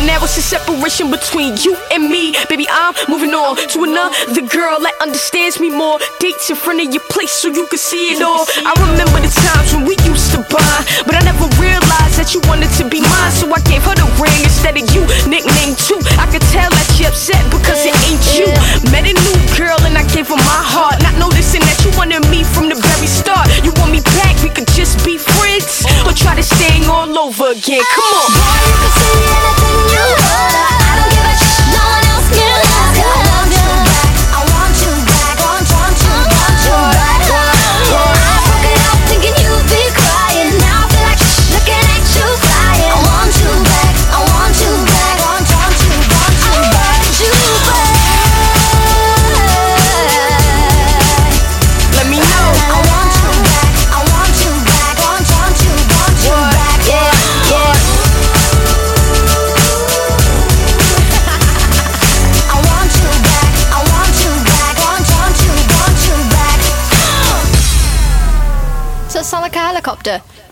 now it's a separation between you and me. Baby, I'm moving on to another girl that understands me more. Dates in front of your place so you can see it all. I remember the times when we used to bond, but I never realized that you wanted to be mine. So I gave her the ring instead of you, nickname too. I could tell that she upset because it ain't you. Met a new girl and I gave her my heart, not noticing that you wanted me from the very start. You want me back, we could just be friends, or try to stay all over again. Come on. Boy, you can say anything you want. I don't give a shit. No one else can love you. I want you back. I want you back. I broke it out thinking you'd be crying. Now I feel like looking at you flying. I want you back. I want you back. I want you back. Let me know. I want you back. I want you back. I want you back. Yeah. I want you back. I want you back. Want you back. Does that sound like a helicopter?